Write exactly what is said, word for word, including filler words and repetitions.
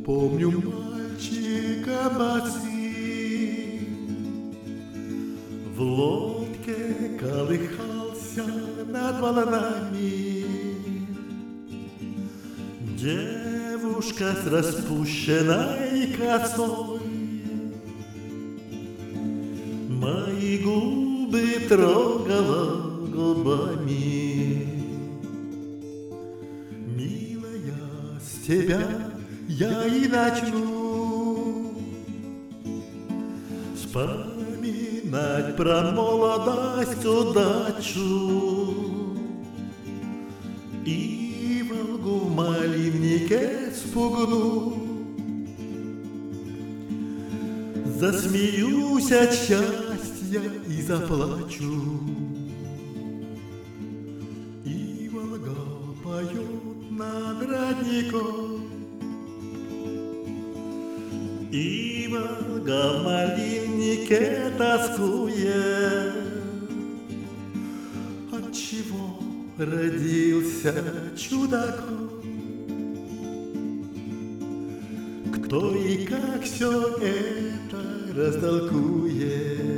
Помню мальчика басы, в лодке колыхался над волнами. Девушка с распущенной косой мои губы трогала губами. Милая, с тебя я и начну вспоминать про молодость, удачу и Волгу в малиннике спугну. Засмеюсь от счастья и заплачу, и Волга поет над родником, и Волга в малиннике тоскует. Отчего родился чудаком? Кто и как все это растолкует?